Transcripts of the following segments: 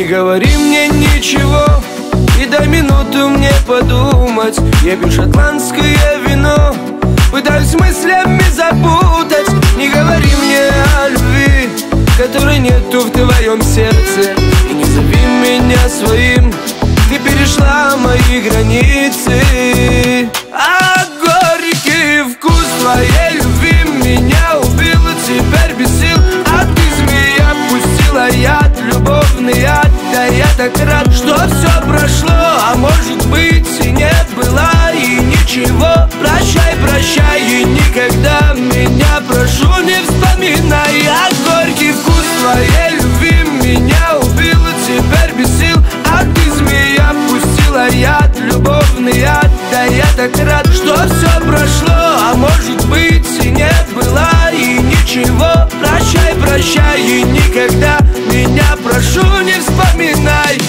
говори мне ничего и дай минуту мне подумать. Я пью шотландское вино, пытаюсь мыслями запутать. Не говори мне о любви, которой нету в твоем сердце. И не зови меня своим, ты перешла мои границы. А горький вкус твоей любви меня убил, теперь без сил. А ты, змея, пустила яд, любовный яд. Да я так рад, что все прошло, а может быть и не было, и ничего. Прощай, прощай, и никогда меня, прошу, не вспоминай. А горький вкус твоей любви меня убил, теперь без сил. А ты, змея, пустила яд, любовный яд. Да я так рад, что все прошло, а может быть и не было, и ничего. Прощай, прощай, и никогда меня, прошу, не вспоминай.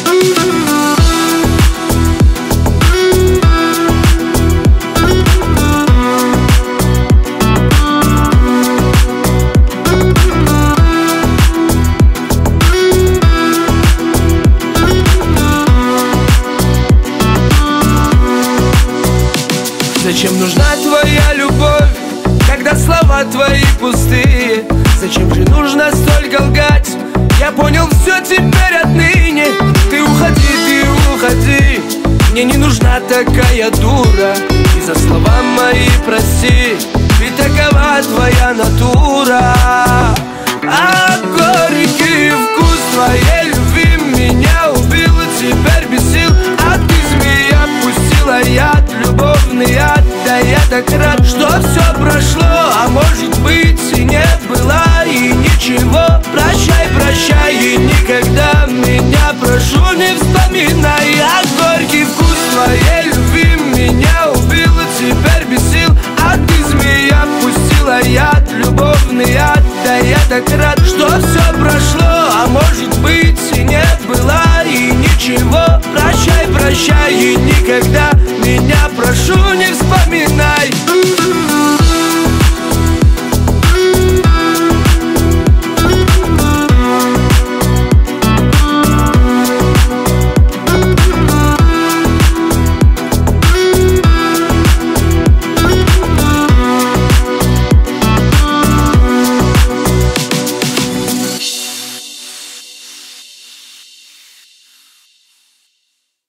Зачем нужна твоя любовь, когда слова твои пустые? Зачем же нужно столько лгать? Я понял все теперь отныне. Ты уходи, мне не нужна такая дура. И за слова мои прости, ведь такова твоя натура. А горький вкус твоей любви меня убил, теперь без сил. А ты, змея, пустила яд, любовный яд. Да я так рад, что все прошло, а может быть и не было, и ничего. Прощай, прощай, и никогда меня, прошу, не вспоминай. А горький вкус твоей любви меня убил, теперь без сил. А ты, змея, пустила яд, любовный яд. Да я так рад, что все прошло, а может быть и не было, и ничего. Прощай, прощай, и никогда меня, прошу, не вспоминай.